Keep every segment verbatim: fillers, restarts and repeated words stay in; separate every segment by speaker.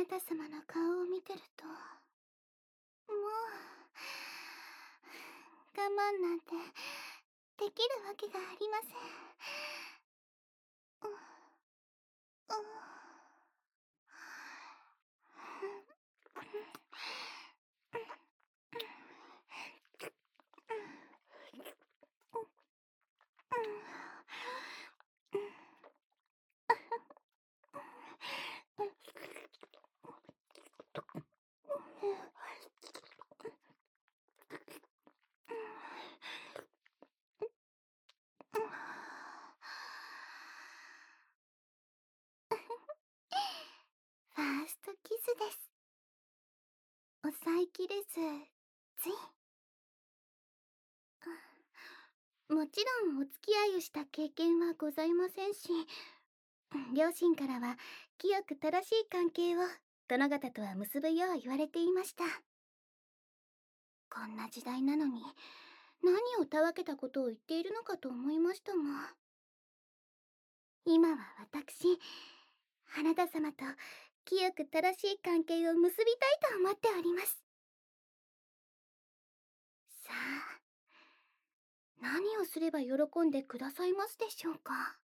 Speaker 1: なた様の顔を見てると、もう我慢なんてできるわけがありません。うんうんファーストキスです。抑えきれずつい。もちろんお付き合いをした経験はございませんし、両親からは清く正しい関係を殿方とは結ぶよう言われていました。こんな時代なのに何をたわけたことを言っているのかと思いましたが、今は私、花田様と清く正しい関係を結びたいと思っております。さあ、何をすれば喜んでくださいますでしょうか。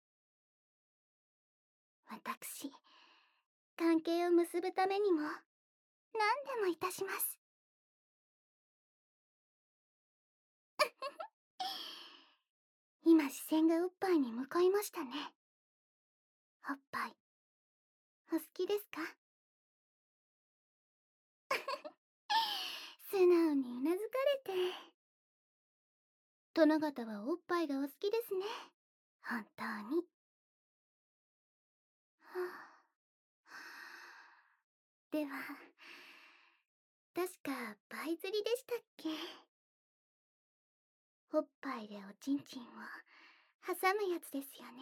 Speaker 1: 私、関係を結ぶためにも何でもいたします。今視線がおっぱいに向かいましたね。おっぱいお好きですか？素直にうなずかれて。殿方はおっぱいがお好きですね。本当に。はあ、では確か倍釣りでしたっけ？おっぱいでおちんちんを挟むやつですよね。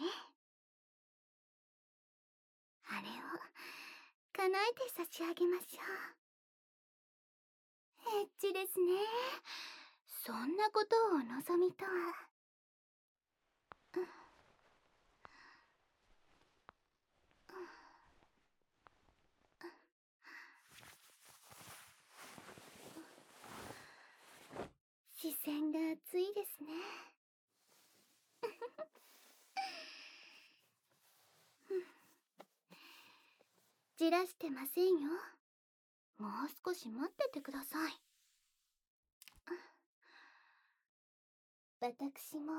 Speaker 1: あれを叶えて差し上げましょう。エッチですね。そんなことをお望みとは。視線が熱いですね。じらしてませんよ。もう少し待っててください。私も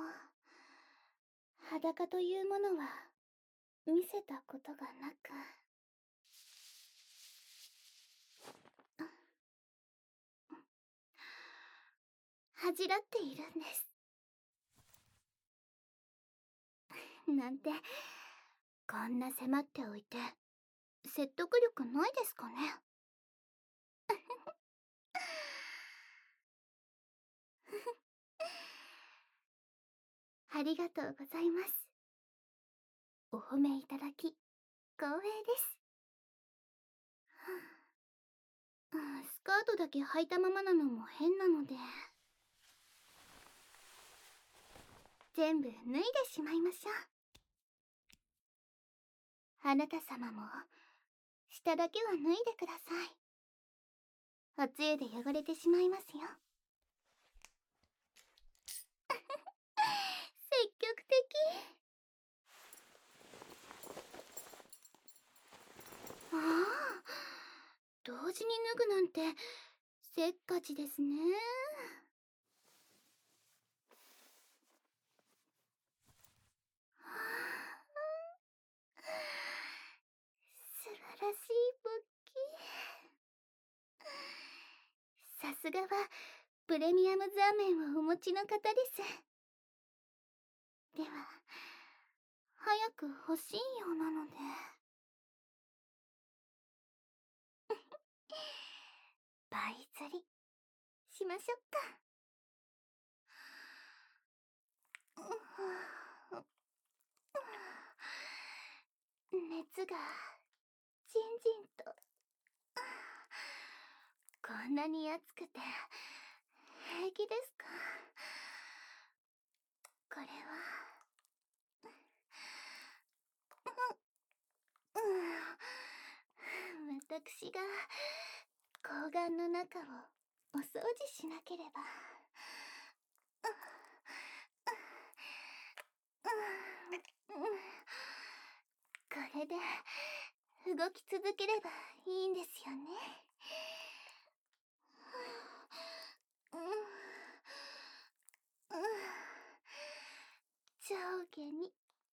Speaker 1: 裸というものは見せたことがなく、恥じらっているんです。なんて、こんな迫っておいて説得力ないですかね。ありがとうございます。お褒めいただき光栄です。はあ、スカートだけ履いたままなのも変なので、全部脱いでしまいましょう。あなた様も下だけは脱いでください。おつゆで汚れてしまいますよ。積極的。ああ、同時に脱ぐなんてせっかちですね。素晴らしい勃起。さすがはプレミアムザーメンをお持ちの方です。では早く欲しいようなので。倍釣りしましょうか。熱がじんじんと。こんなに熱くて平気ですか？これは私私が睾丸の中をお掃除しなければ。これで動き続ければいいんですよね。上下に。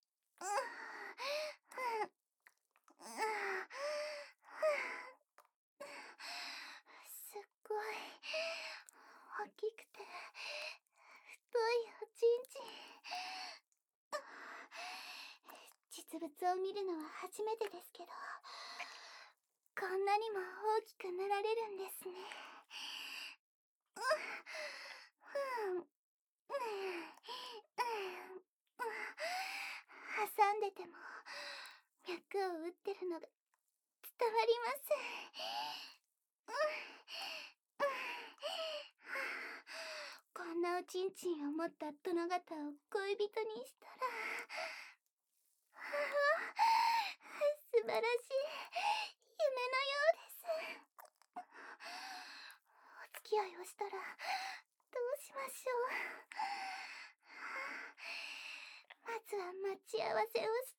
Speaker 1: すっごい大きくて太いおちんちん。実物を見るのは初めてですけど、こんなにも大きくなられるんですね。挟んでても脈を打ってるのが伝わります。こんなおちんちんを持った殿方を恋人にしたら、素晴らしい夢のようです。お付き合いをしたらどうしましょう。まずは待ち合わせをして、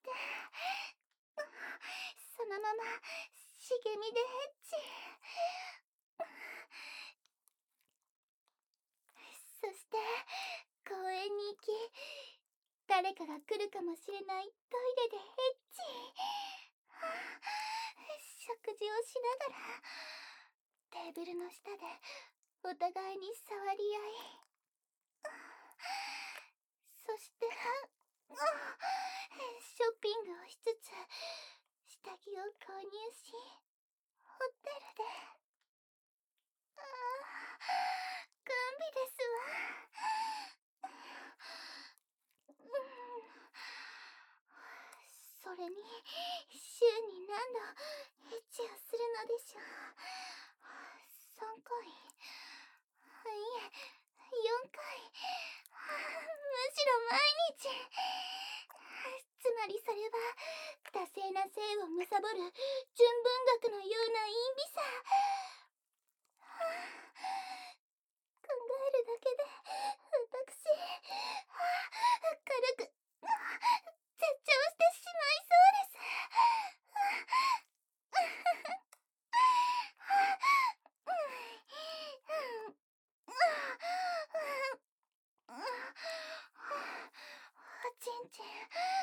Speaker 1: そのまま茂みでエッチ。そして公園に行き、誰かが来るかもしれないトイレでエッチ。食事をしながらテーブルの下でお互いに触り合い、そしてショッピングをしつつ下着を購入し、ホテルで。ああ、完備ですわ。それに週に何度エッチをするのでしょう。さんかい、いえよんかい、むしろ毎日。つまりそれは多勢な性を貪る純文学のような陰微さ。考えるだけで私軽く絶頂してしまいそうです。おちんちん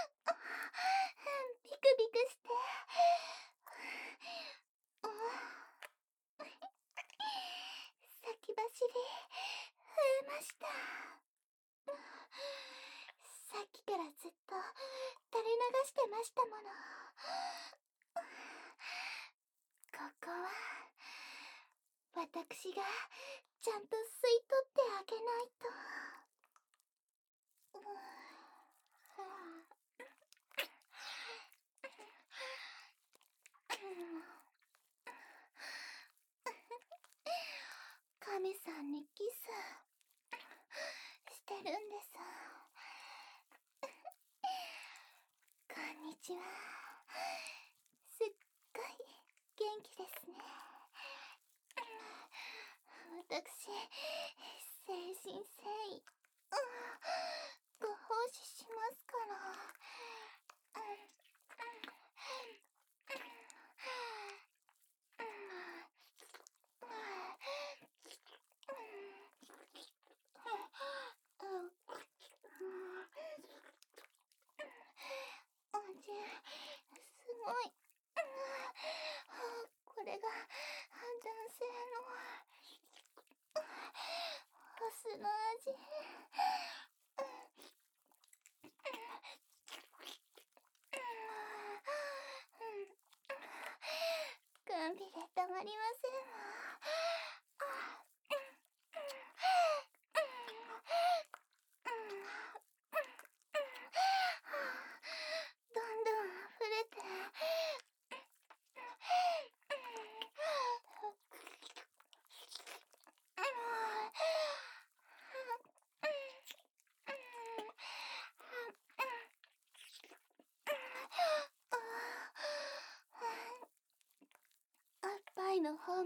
Speaker 1: ビクビクして、先走り増えました。さっきからずっと垂れ流してましたもの。ここは私がちゃんと吸い取ってあげないと。神さんにキスしてるんです。こんにちは。すっごい元気ですね。私、誠心誠意ご奉仕しますから。味すごい。これが男性のオスの味。完備でたまりませんわ。どんどん溢れて、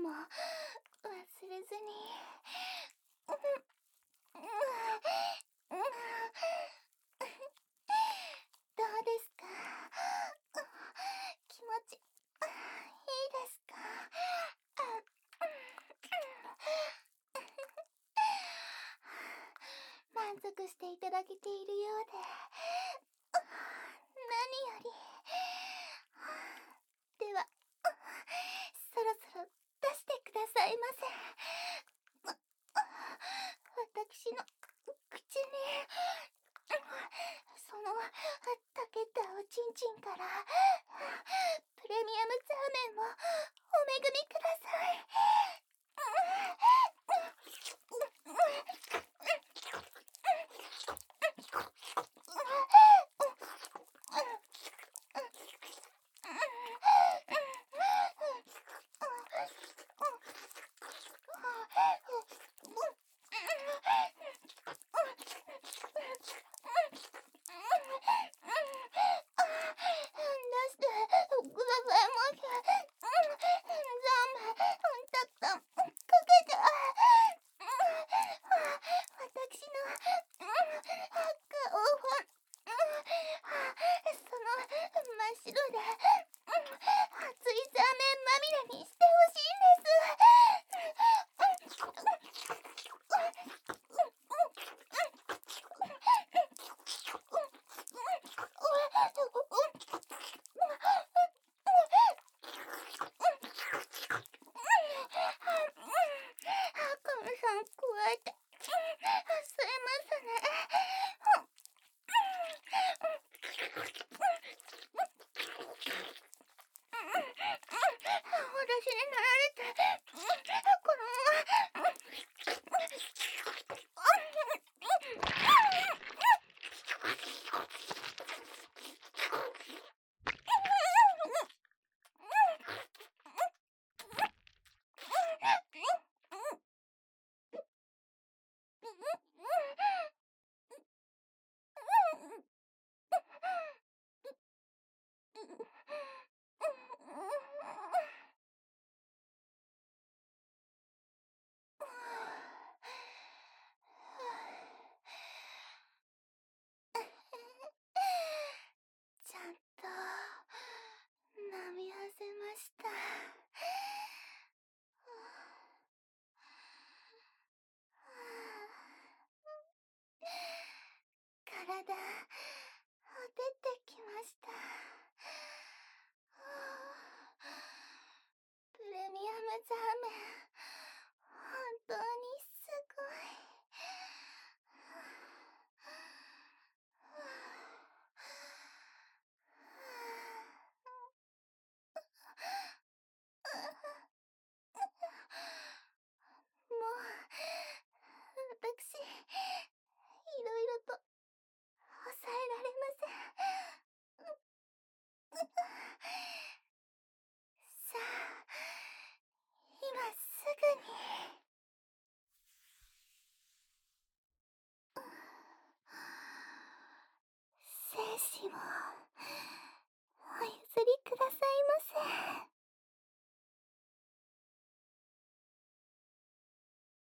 Speaker 1: も忘れずに。どうですか？気持ちいいですか？満足していただけているようで何より。ではそろそろ出してくださいませ。私の口にその溶けたおちんちんからプレミアムザーメンをお恵みください。出してくださいませ。ザーメンたくさんかけて。私の顔をその真っ白で熱いザーメンまみれにしてほしいんです。カメさん加えて吸えますね。私になられてこのまま。ちゃんと飲み合わせました。体ほてってきました。プレミアムザーメン本当にすごい。もう私いろいろと抑えられません。さあ今すぐに。精子をお譲りくださいませ。